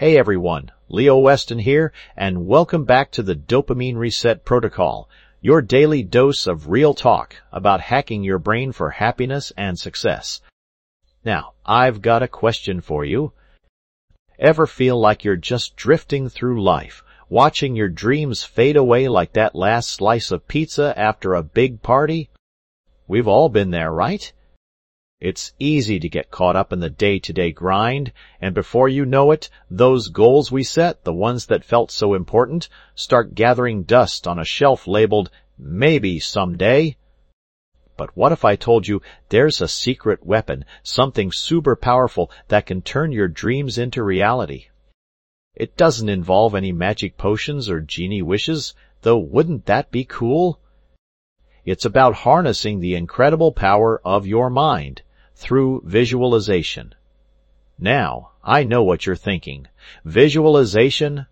Hey everyone, Leo Weston here, and welcome back to the Dopamine Reset Protocol, your daily dose of real talk about hacking your brain for happiness and success. Now, I've got a question for you. Ever feel like you're just drifting through life, watching your dreams fade away like that last slice of pizza after a big party? We've all been there, right? It's easy to get caught up in the day-to-day grind, and before you know it, those goals we set, the ones that felt so important, start gathering dust on a shelf labeled, "Maybe someday." But what if I told you there's a secret weapon, something super powerful that can turn your dreams into reality? It doesn't involve any magic potions or genie wishes, though wouldn't that be cool? It's about harnessing the incredible power of your mind through visualization. Now, I know what you're thinking. Visualization?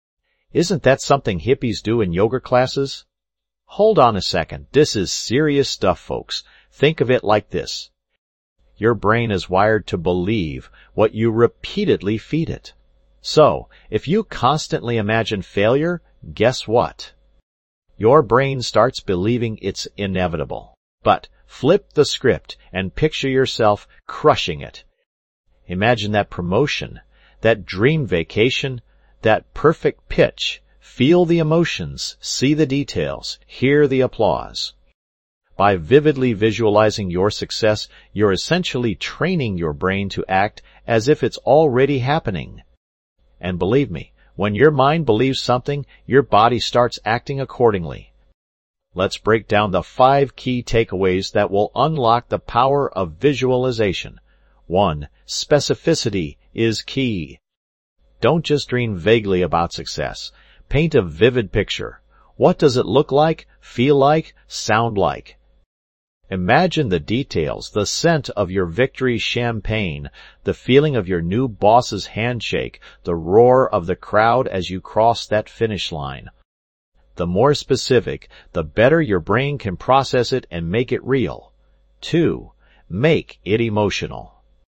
Isn't that something hippies do in yoga classes? Hold on a second. This is serious stuff, folks. Think of it like this. Your brain is wired to believe what you repeatedly feed it. So, if you constantly imagine failure, guess what? Your brain starts believing it's inevitable. But flip the script and picture yourself crushing it. Imagine that promotion, that dream vacation, that perfect pitch. Feel the emotions, see the details, hear the applause. By vividly visualizing your success, you're essentially training your brain to act as if it's already happening. And believe me, when your mind believes something, your body starts acting accordingly. Let's break down the 5 key takeaways that will unlock the power of visualization. 1. Specificity is key. Don't just dream vaguely about success. Paint a vivid picture. What does it look like, feel like, sound like? Imagine the details, the scent of your victory champagne, the feeling of your new boss's handshake, the roar of the crowd as you cross that finish line. The more specific, the better your brain can process it and make it real. 2. Make it emotional.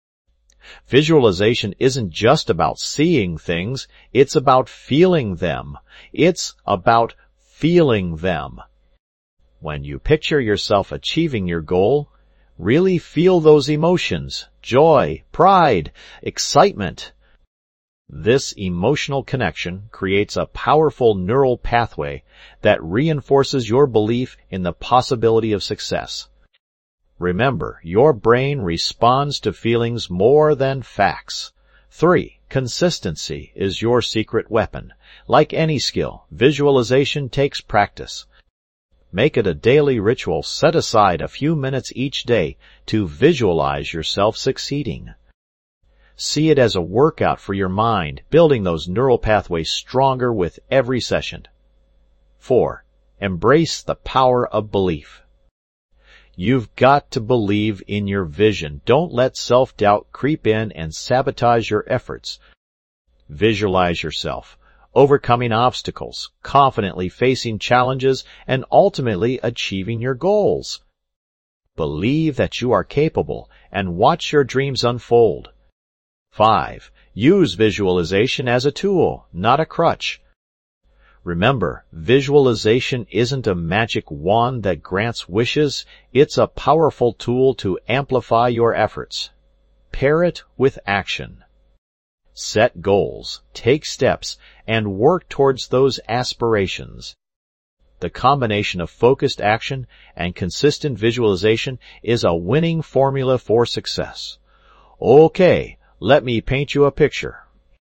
Visualization isn't just about seeing things, it's about feeling them. It's about feeling them. When you picture yourself achieving your goal, really feel those emotions, joy, pride, excitement. This emotional connection creates a powerful neural pathway that reinforces your belief in the possibility of success. Remember, your brain responds to feelings more than facts. 3. Consistency is your secret weapon. Like any skill, visualization takes practice. Make it a daily ritual. Set aside a few minutes each day to visualize yourself succeeding. See it as a workout for your mind, building those neural pathways stronger with every session. 4. Embrace the power of belief. You've got to believe in your vision. Don't let self-doubt creep in and sabotage your efforts. Visualize yourself overcoming obstacles, confidently facing challenges, and ultimately achieving your goals. Believe that you are capable and watch your dreams unfold. 5. Use visualization as a tool, not a crutch. Remember, visualization isn't a magic wand that grants wishes. It's a powerful tool to amplify your efforts. Pair it with action. Set goals, take steps, and work towards those aspirations. The combination of focused action and consistent visualization is a winning formula for success. Okay, let me paint you a picture.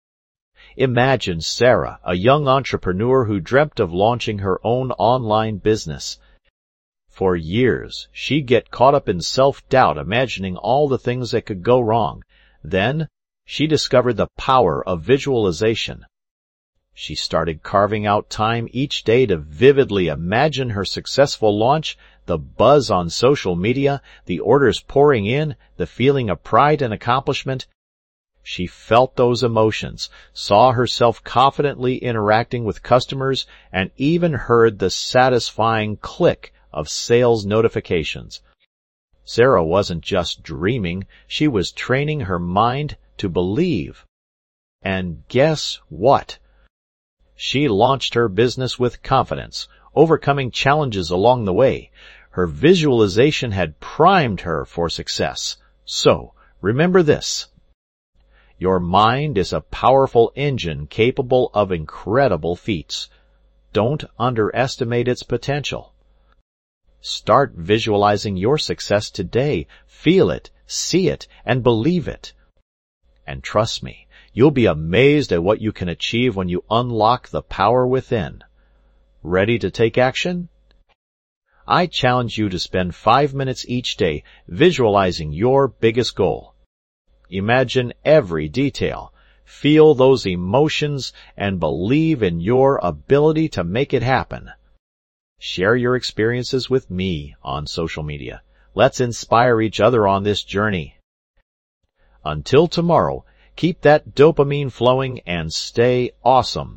Imagine Sarah, a young entrepreneur who dreamt of launching her own online business. For years, she'd get caught up in self-doubt, imagining all the things that could go wrong. Then, she discovered the power of visualization. She started carving out time each day to vividly imagine her successful launch, the buzz on social media, the orders pouring in, the feeling of pride and accomplishment. She felt those emotions, saw herself confidently interacting with customers, and even heard the satisfying click of sales notifications. Sarah wasn't just dreaming, she was training her mind to believe. And guess what? She launched her business with confidence, overcoming challenges along the way. Her visualization had primed her for success. So, remember this. Your mind is a powerful engine capable of incredible feats. Don't underestimate its potential. Start visualizing your success today. Feel it, see it, and believe it. And trust me, you'll be amazed at what you can achieve when you unlock the power within. Ready to take action? I challenge you to spend 5 minutes each day visualizing your biggest goal. Imagine every detail. Feel those emotions and believe in your ability to make it happen. Share your experiences with me on social media. Let's inspire each other on this journey. Until tomorrow, keep that dopamine flowing and stay awesome.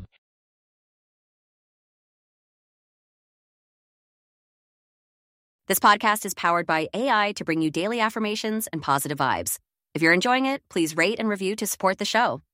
This podcast is powered by AI to bring you daily affirmations and positive vibes. If you're enjoying it, please rate and review to support the show.